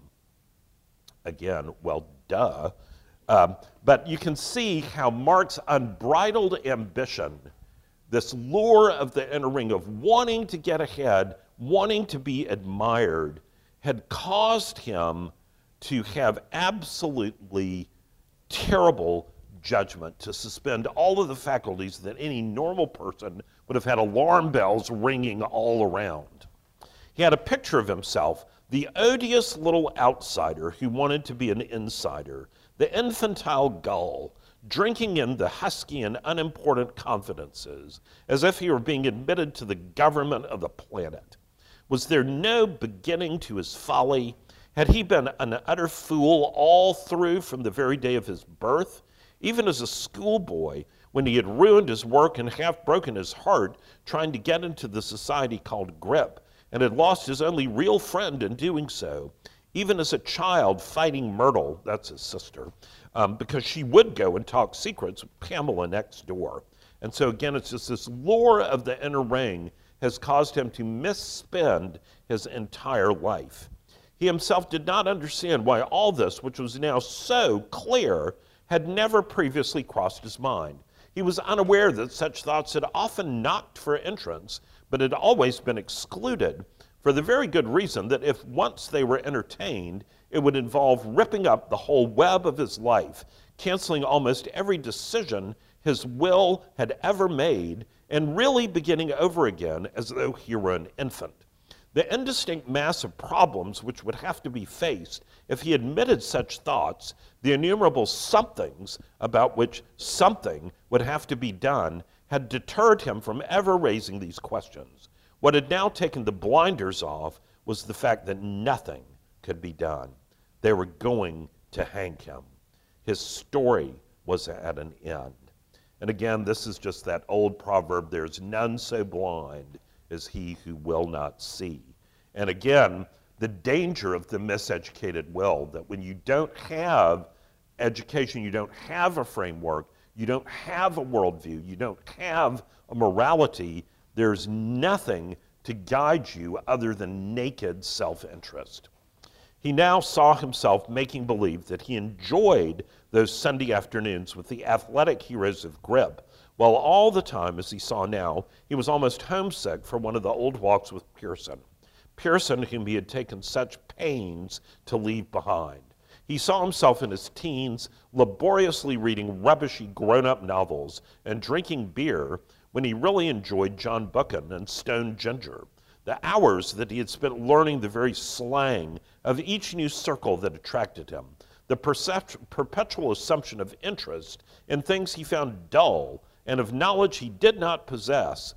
Again, well, duh. Um, but you can see how Mark's unbridled ambition, this lure of the inner ring of wanting to get ahead, wanting to be admired, had caused him to have absolutely terrible judgment, to suspend all of the faculties that any normal person would have had alarm bells ringing all around. He had a picture of himself, the odious little outsider who wanted to be an insider, the infantile gull, drinking in the husky and unimportant confidences, as if he were being admitted to the government of the planet. Was there no beginning to his folly? Had he been an utter fool all through from the very day of his birth? Even as a schoolboy, when he had ruined his work and half broken his heart trying to get into the society called Grip, and had lost his only real friend in doing so. Even as a child fighting Myrtle, that's his sister, um, because she would go and talk secrets with Pamela next door. And so again, it's just this lure of the inner ring has caused him to misspend his entire life. He himself did not understand why all this, which was now so clear, had never previously crossed his mind. He was unaware that such thoughts had often knocked for entrance, but had always been excluded, for the very good reason that if once they were entertained, it would involve ripping up the whole web of his life, canceling almost every decision his will had ever made, and really beginning over again as though he were an infant. The indistinct mass of problems which would have to be faced if he admitted such thoughts, the innumerable somethings about which something would have to be done, had deterred him from ever raising these questions. What had now taken the blinders off was the fact that nothing could be done. They were going to hang him. His story was at an end. And again, this is just that old proverb, there's none so blind as he who will not see. And again, the danger of the miseducated will, that when you don't have education, you don't have a framework, you don't have a worldview, you don't have a morality, there's nothing to guide you other than naked self-interest. He now saw himself making believe that he enjoyed those Sunday afternoons with the athletic heroes of Grip, while all the time, as he saw now, he was almost homesick for one of the old walks with Pearson. Pearson, whom he had taken such pains to leave behind. He saw himself in his teens laboriously reading rubbishy grown-up novels and drinking beer when he really enjoyed John Buchan and Stone Ginger. The hours that he had spent learning the very slang of each new circle that attracted him. The percept- perpetual assumption of interest in things he found dull and of knowledge he did not possess.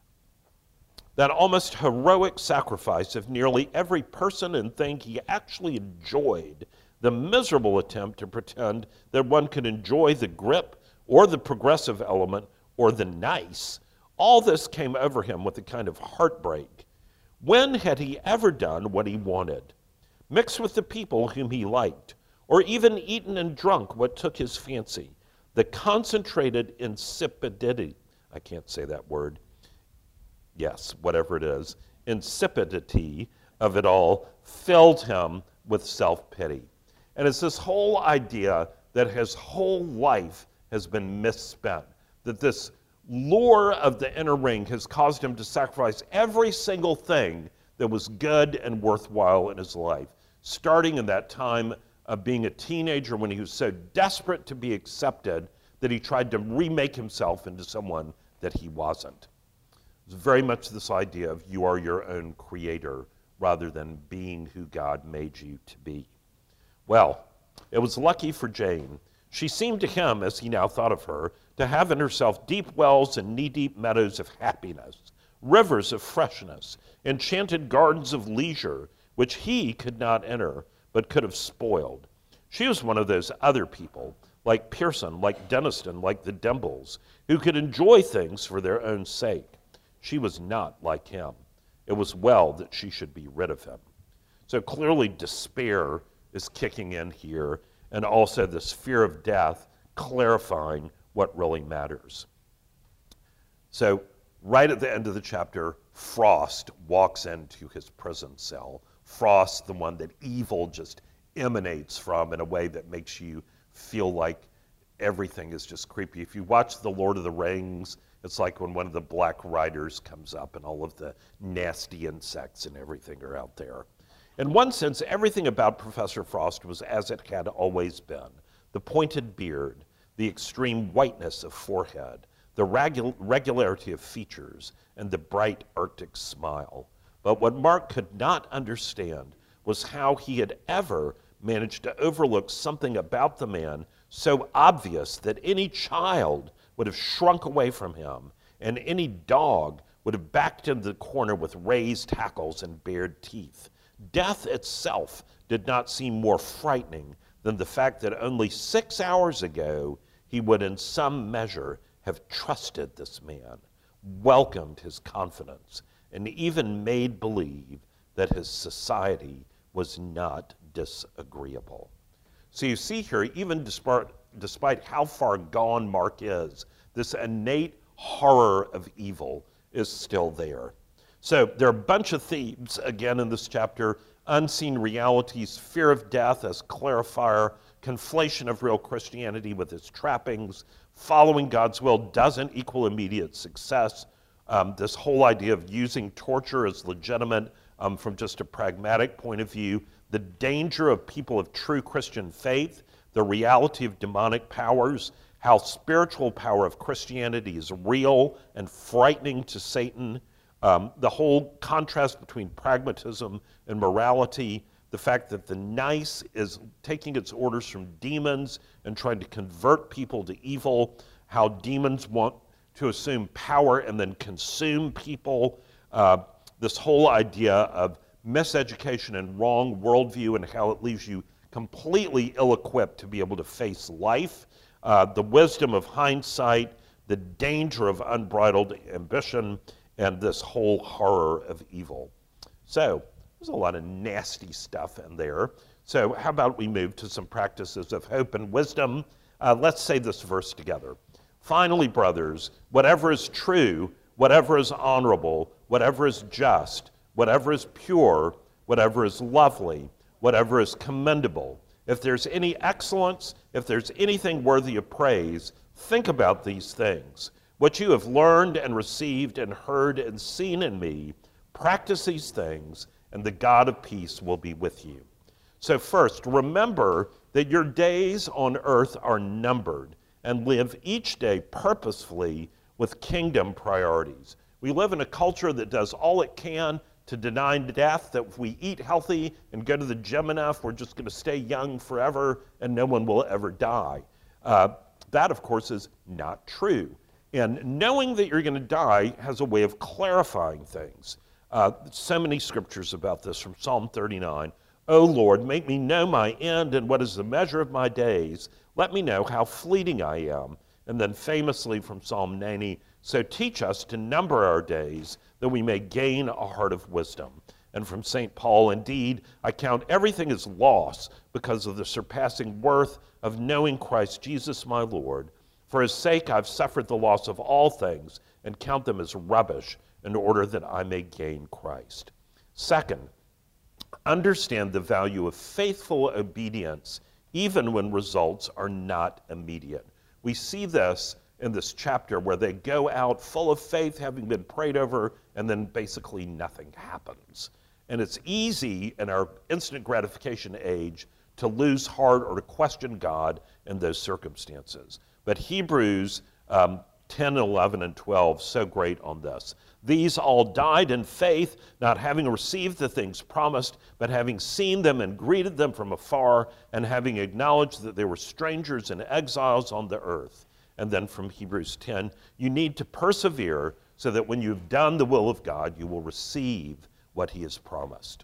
That almost heroic sacrifice of nearly every person and thing he actually enjoyed, the miserable attempt to pretend that one could enjoy the Grip or the progressive element or the nice, all this came over him with a kind of heartbreak. When had he ever done what he wanted? Mixed with the people whom he liked, or even eaten and drunk what took his fancy? The concentrated insipidity, I can't say that word, yes, whatever it is, insipidity of it all filled him with self-pity. And it's this whole idea that his whole life has been misspent, that this lure of the inner ring has caused him to sacrifice every single thing that was good and worthwhile in his life, starting in that time of being a teenager when he was so desperate to be accepted that he tried to remake himself into someone that he wasn't. It's very much this idea of you are your own creator rather than being who God made you to be. Well, it was lucky for Jane. She seemed to him, as he now thought of her, to have in herself deep wells and knee-deep meadows of happiness, rivers of freshness, enchanted gardens of leisure, which he could not enter, but could have spoiled. She was one of those other people, like Pearson, like Denniston, like the Dimbles, who could enjoy things for their own sake. She was not like him. It was well that she should be rid of him. So clearly despair is kicking in here, and also this fear of death clarifying what really matters. So right at the end of the chapter, Frost walks into his prison cell. Frost, the one that evil just emanates from in a way that makes you feel like everything is just creepy. If you watch The Lord of the Rings, it's like when one of the Black Riders comes up and all of the nasty insects and everything are out there. In one sense, everything about Professor Frost was as it had always been. The pointed beard, the extreme whiteness of forehead, the regu- regularity of features, and the bright Arctic smile. But what Mark could not understand was how he had ever managed to overlook something about the man so obvious that any child would have shrunk away from him, and any dog would have backed into the corner with raised hackles and bared teeth. Death itself did not seem more frightening than the fact that only six hours ago he would in some measure have trusted this man, welcomed his confidence, and even made believe that his society was not disagreeable. So you see here, even despite, despite how far gone Mark is, this innate horror of evil is still there. So there are a bunch of themes, again, in this chapter: unseen realities, fear of death as clarifier, conflation of real Christianity with its trappings, following God's will doesn't equal immediate success, um, this whole idea of using torture as legitimate um, from just a pragmatic point of view, the danger of people of true Christian faith, the reality of demonic powers, how spiritual power of Christianity is real and frightening to Satan, um, the whole contrast between pragmatism and morality, the fact that the nice is taking its orders from demons and trying to convert people to evil, how demons want to assume power and then consume people, uh, this whole idea of miseducation and wrong worldview and how it leaves you completely ill-equipped to be able to face life, uh, the wisdom of hindsight, the danger of unbridled ambition, and this whole horror of evil. So there's a lot of nasty stuff in there. So how about we move to some practices of hope and wisdom? Uh, let's say this verse together. Finally, brothers, whatever is true, whatever is honorable, whatever is just, whatever is pure, whatever is lovely, whatever is commendable, if there's any excellence, if there's anything worthy of praise, think about these things. What you have learned and received and heard and seen in me, practice these things, and the God of peace will be with you. So first, remember that your days on earth are numbered, and live each day purposefully with kingdom priorities. We live in a culture that does all it can to deny death, that if we eat healthy and go to the gym enough, we're just going to stay young forever and no one will ever die. Uh, that, of course, is not true. And knowing that you're going to die has a way of clarifying things. Uh, so many scriptures about this from Psalm thirty-nine. O Lord, make me know my end and what is the measure of my days. Let me know how fleeting I am. And then famously from Psalm ninety, so teach us to number our days that we may gain a heart of wisdom. And from Saint Paul, indeed, I count everything as loss because of the surpassing worth of knowing Christ Jesus my Lord. For his sake I've suffered the loss of all things and count them as rubbish in order that I may gain Christ. Second, understand the value of faithful obedience even when results are not immediate. We see this in this chapter where they go out full of faith, having been prayed over, and then basically nothing happens. And it's easy in our instant gratification age to lose heart or to question God in those circumstances. But Hebrews um, ten, eleven, and twelve, so great on this. These all died in faith, not having received the things promised, but having seen them and greeted them from afar, and having acknowledged that they were strangers and exiles on the earth. And then from Hebrews ten, you need to persevere so that when you've done the will of God, you will receive what he has promised.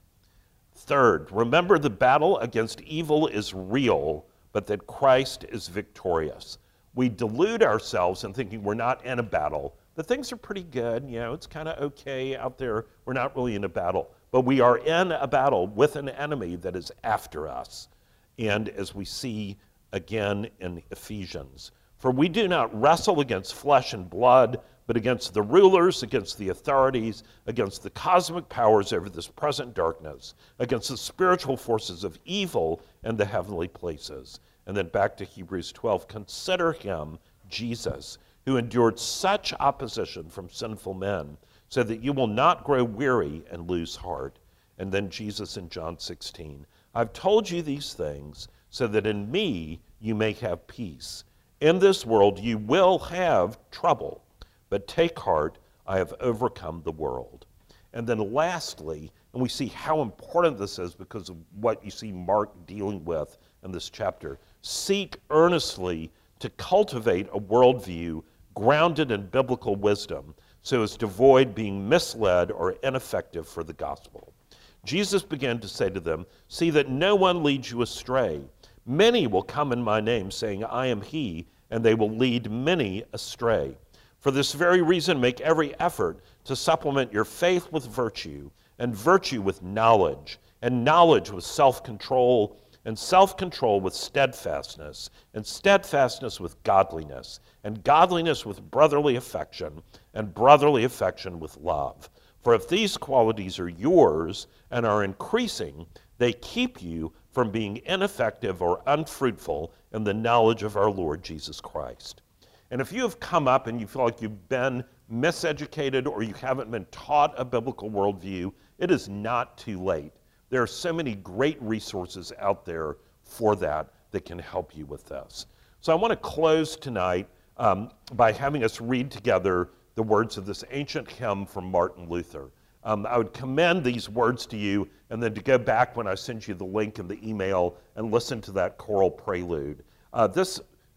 Third, remember the battle against evil is real, but that Christ is victorious. We delude ourselves in thinking we're not in a battle, that things are pretty good, you know, it's kind of okay out there, we're not really in a battle. But we are in a battle with an enemy that is after us. And as we see again in Ephesians, for we do not wrestle against flesh and blood, but against the rulers, against the authorities, against the cosmic powers over this present darkness, against the spiritual forces of evil in the heavenly places. And then back to Hebrews twelve, consider him, Jesus, who endured such opposition from sinful men, so that you will not grow weary and lose heart. And then Jesus in John sixteen, I've told you these things so that in me you may have peace. In this world you will have trouble, but take heart, I have overcome the world. And then lastly, and we see how important this is because of what you see Mark dealing with in this chapter, seek earnestly to cultivate a worldview grounded in biblical wisdom so as to avoid being misled or ineffective for the gospel. Jesus began to say to them, see that no one leads you astray. Many will come in my name saying, I am he, and they will lead many astray. For this very reason, make every effort to supplement your faith with virtue, and virtue with knowledge, and knowledge with self-control, and self-control with steadfastness, and steadfastness with godliness, and godliness with brotherly affection, and brotherly affection with love. For if these qualities are yours and are increasing, they keep you from being ineffective or unfruitful in the knowledge of our Lord Jesus Christ. And if you have come up and you feel like you've been miseducated or you haven't been taught a biblical worldview, it is not too late. There are so many great resources out there for that that can help you with this. So I want to close tonight um, by having us read together the words of this ancient hymn from Martin Luther. Um, I would commend these words to you and then to go back when I send you the link in the email and listen to that choral prelude. Uh, this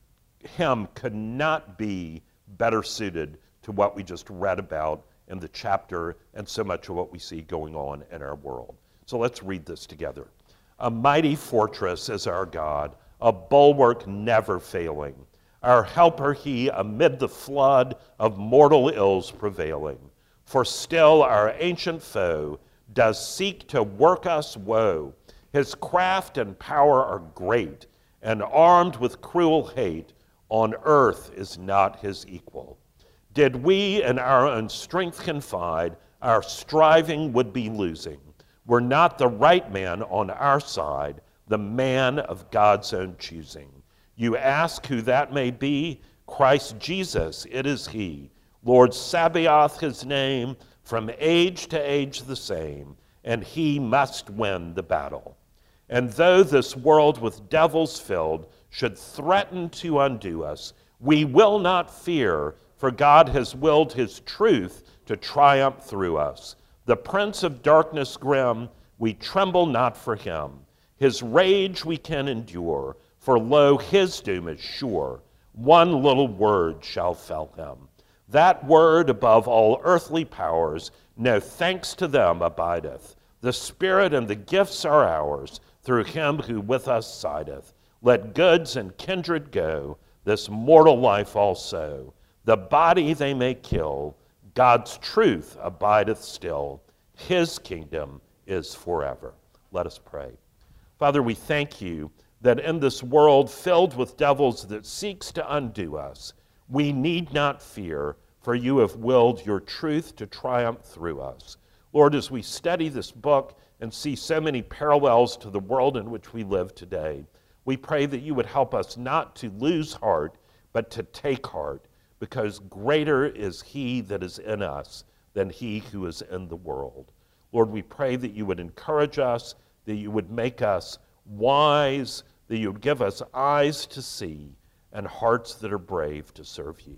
hymn could not be better suited to what we just read about in the chapter and so much of what we see going on in our world. So let's read this together. A mighty fortress is our God, a bulwark never failing. Our helper he amid the flood of mortal ills prevailing. For still our ancient foe does seek to work us woe. His craft and power are great, and armed with cruel hate, on earth is not his equal. Did we in our own strength confide, our striving would be losing. Were not the right man on our side, the man of God's own choosing. You ask who that may be? Christ Jesus, it is he. Lord Sabaoth his name, from age to age the same, and he must win the battle. And though this world with devils filled should threaten to undo us, we will not fear, for God has willed his truth to triumph through us. The prince of darkness grim, we tremble not for him. His rage we can endure, for lo, his doom is sure. One little word shall fell him. That word above all earthly powers, no thanks to them abideth. The Spirit and the gifts are ours, through him who with us sideth. Let goods and kindred go, this mortal life also. The body they may kill, God's truth abideth still. His kingdom is forever. Let us pray. Father, we thank you that in this world filled with devils that seeks to undo us, we need not fear, for you have willed your truth to triumph through us. Lord, as we study this book and see so many parallels to the world in which we live today, we pray that you would help us not to lose heart, but to take heart, because greater is he that is in us than he who is in the world. Lord, we pray that you would encourage us, that you would make us wise, that you would give us eyes to see and hearts that are brave to serve you.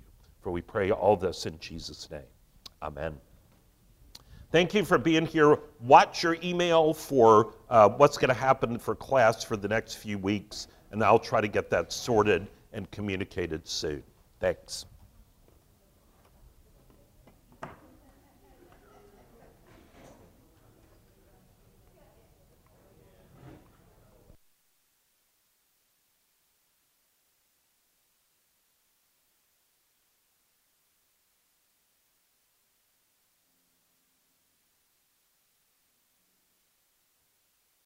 For we pray all this in Jesus' name. Amen. Thank you for being here. Watch your email for uh, what's going to happen for class for the next few weeks, and I'll try to get that sorted and communicated soon. Thanks.